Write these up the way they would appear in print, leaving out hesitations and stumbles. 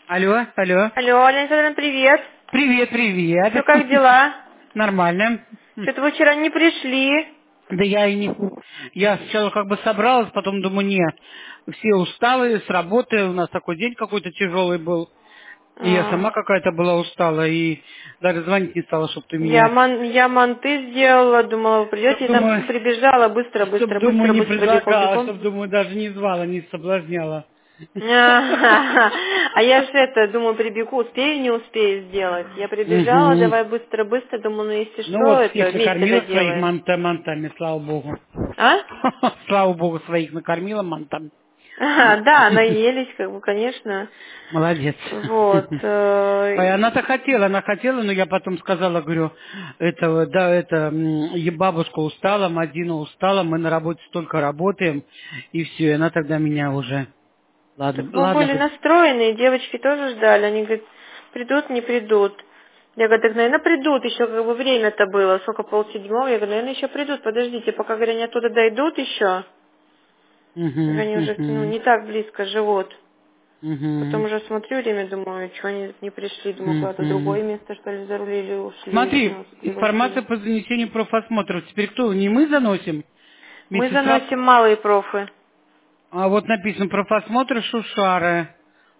Алло, алло. Алло, Лена Федоровна, привет. Привет, Что, привет. как дела? Нормально. Что-то вы вчера не пришли. Да я и не... Я сначала как бы собралась, потом думаю, не, все усталые с работы, у нас такой день какой-то тяжелый был. И я А, сама какая-то была устала, и даже звонить не стала, чтобы ты Я, меня... ман, я манты сделала, думала, вы придете, Чтоб, и там думаю, прибежала, быстро, чтоб, быстро, думаю, быстро, не быстро, бегом, предлагала, бегом. чтоб, думаю, даже не звала, не соблазняла. А я ж это, думаю, прибегу, успею, не успею сделать. Я прибежала, Мгм. давай быстро, быстро, думаю, ну если Ну что, вот, это всех вместе накормила своих доделаем. мантами, слава богу. А? Слава богу, своих накормила мантами. Да, наелись, как бы, конечно. Молодец. Вот. Ой, она-то хотела, она хотела, но я потом сказала, говорю, это, да, это, бабушка устала, Мадина устала, мы на работе столько работаем, и все, и она тогда меня уже, ладно, Так мы ладно, были говорит, настроены, и девочки тоже ждали. Они говорят, придут, не придут. Я говорю, так, наверное, придут, еще как бы время-то было, сколько, 6:30. Я говорю, наверное, еще придут, подождите, пока, говорю, они оттуда дойдут еще. Так угу, они уже, ну, угу, не так близко живут. Потом угу, уже смотрю время, думаю, что они не пришли, думаю, куда-то в угу. другое место, что ли, зарулили, ушли, Смотри, нас информация пригласили. по занесению профосмотров, теперь кто, не мы заносим? Мы Медсестра, заносим малые профы. а вот написано профосмотр Шушары.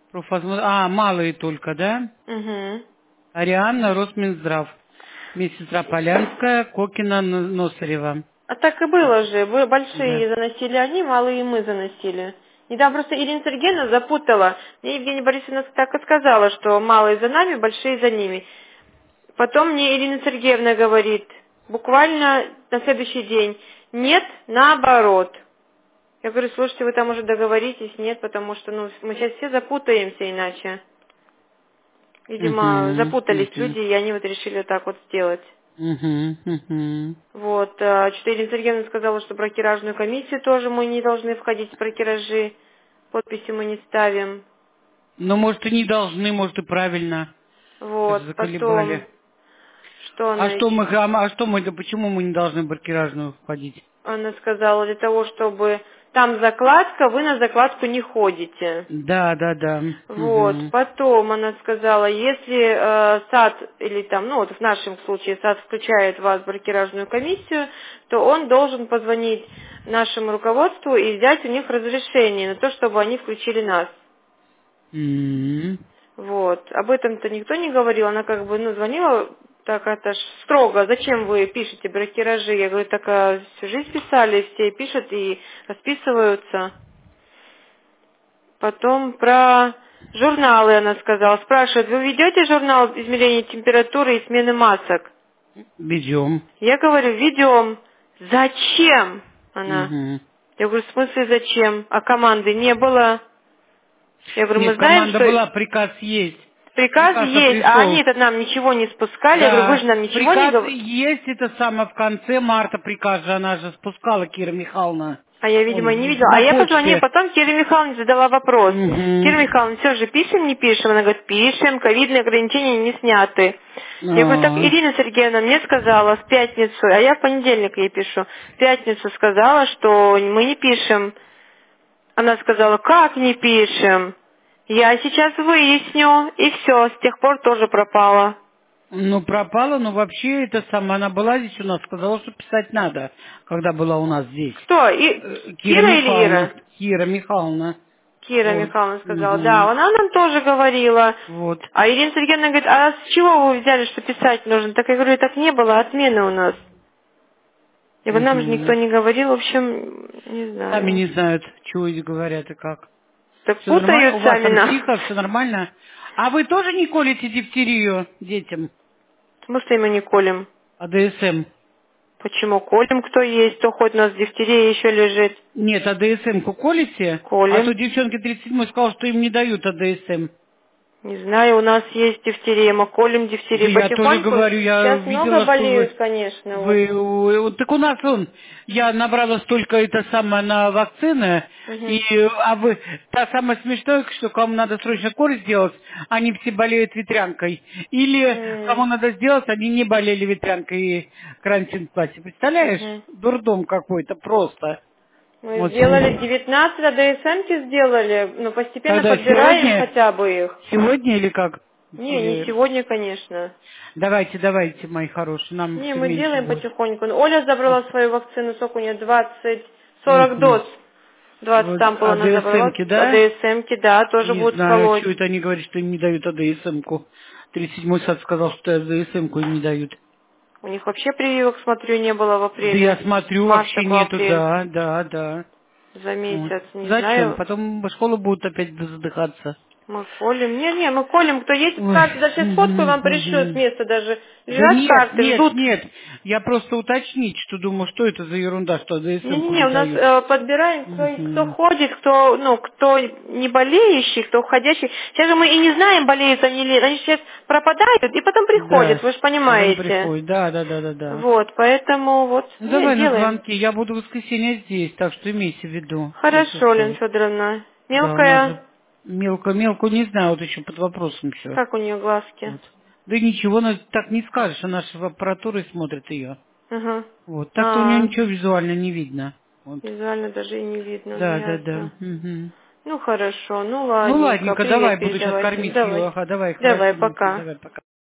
Малые только, да? Угу. Арианна, Росминздрав. Медсестра Полянская, Кокина, Носарева. А так и было же. Да. Большие заносили они, малые мы заносили. Недавно просто Ирина Сергеевна запутала. Мне Евгения Борисовна так и сказала, что малые за нами, большие за ними. Потом мне Ирина Сергеевна говорит, буквально на следующий день, нет, наоборот. Я говорю, слушайте, вы там уже договоритесь, нет, потому что ну, мы сейчас все запутаемся иначе. Видимо, Угу, запутались угу, люди, и они вот решили вот так вот сделать. угу, угу. Вот, что-то Ирина Сергеевна сказала, что брокеражную комиссию тоже мы не должны входить в брокеражи, подписи мы не ставим. Ну, может, и не должны, может, и правильно. Даже Вот, потом, заколебали. что А она что мы, еще? да почему мы не должны в баркеражную входить? Она сказала, для того, чтобы там закладка, вы на закладку не ходите. Да, да, да. Вот, Угу. потом она сказала, если САД или там, ну вот в нашем случае САД включает вас в брокеражную комиссию, то он должен позвонить нашему руководству и взять у них разрешение на то, чтобы они включили нас. М. Вот. Об этом-то никто не говорил. Она как бы, ну, звонила, так это ж строго. Зачем вы пишете брокеражи? Я говорю, так всю жизнь писали, все пишут и расписываются. Потом про журналы она сказала. Спрашивает, вы ведете журнал измерения температуры и смены масок? Ведем. Я говорю, ведем. Зачем? Она. Угу. Я говорю, в смысле зачем? А команды не было. Я говорю, мы Нет, знаем, команда что была, приказ есть. приказ Приказ есть, а пришел. они-то нам ничего не спускали. Я говорю, вы же Да, нам ничего не приказ говорите. есть, это самое в конце марта приказ же, она же спускала, Кира Михайловна. А я, Он видимо, не видела. А на я позвонила, почте. потом Кире Михайловне задала вопрос. Кира Угу. Михайловна, все же пишем, не пишем? Она говорит, пишем, ковидные ограничения не сняты. Я говорю, так А, Ирина Сергеевна мне сказала в пятницу, а я в понедельник ей пишу, в пятницу сказала, что мы не пишем. Она сказала, как не пишем? Я сейчас выясню, и все, с тех пор тоже пропала. ну, пропала, но вообще это сама, она была здесь у нас, сказала, что писать надо, когда была у нас здесь. Кто? И... Кира Кира или Михайловна. Ира? Кира Михайловна. Кира Вот. Михайловна сказала, да, Угу. она нам тоже говорила. Вот. А Ирина Сергеевна говорит, а с чего вы взяли, что писать нужно? Так я говорю, так не было, отмены у нас. Я говорю, нам же никто Угу. не говорил, в общем, не Сами знаю. не знают, чего здесь говорят и как. Так Все нормально? путают У вас сами там нас. тихо, все нормально? А вы тоже не колите дифтерию детям? Мы что мы не колем? АДСМ? Почему колем, кто есть, кто хоть у нас дифтерия еще лежит? Нет, АДСМ-ку колите? А то Колем. девчонки 37 сказал, что им не дают АДСМ. Не знаю, у нас есть дифтерия, мы колем Да дифтерию я тоже потихоньку. говорю, я Сейчас много видела, что болеют, конечно, вот. вот так у нас я набрала столько это самое на вакцины, Мгм. а вы, та самая смешная, что кому надо срочно курс сделать, они все болеют ветрянкой. Или кому М, надо сделать, они не болели ветрянкой и карантин в классе. Представляешь? мгм. Дурдом какой-то просто. Мы Вот сделали 19 АДСМ-ки сделали, но постепенно когда подбираем сегодня, хотя бы их. сегодня или как? Не Или... сегодня, конечно. Давайте, мои хорошие, нам Не, все мы меньше делаем будет. потихоньку. Оля забрала свою вакцину, сколько у нее, 40 Мгм. доз. 20 Вот ампул она забрала. АДСМ-ки, да? АДСМ-ки, да, тоже Не будут знаю, колоть. что это они говорят, что им не дают АДСМ-ку. 37-й сад сказал, что АДСМ-ку им не дают. У них вообще прививок, смотрю, не было в Да я апреле. С смотрю, марта вообще по нету, апрель. да. За Вот. месяц, не Зачем? знаю. Потом в школу будут опять задыхаться. Мы колем. Не, мы колем. Кто есть Ой. карты, даже сейчас фотку вам пришлю с места даже. Да Лежат карты, ждут. нет. Я просто уточнить, что думаю, что это за ерунда, что АДСМ-ку Не-не-не, не у нас дают. подбираем, кто Мгм. ходит, кто не болеющий, кто входящий. Сейчас же мы и не знаем, болеют они или нет. Они сейчас пропадают и потом приходят, Да, вы же потом понимаете. приходит. Да. Вот, поэтому вот, Ну, нет, давай на делаем. звонки. Я буду в воскресенье здесь, так что имейте в виду, если Хорошо, Лена что. Федоровна. Да, у нас Мелкая, же мелко не знаю, вот еще под вопросом все. как у нее глазки? Вот. Да ничего, ну, так не скажешь, она же в аппаратуре смотрит ее. Ага. Вот. Так-то у нее А, ничего визуально не видно. Вот. визуально даже и не видно, Да. ясно. Мгм. Ну хорошо, ну Ну, ладненько, ладненько, привет давай, буду сейчас передавайте. кормить ее. Давай. Ага, давай, Давай, хорошенько, пока. давай, пока.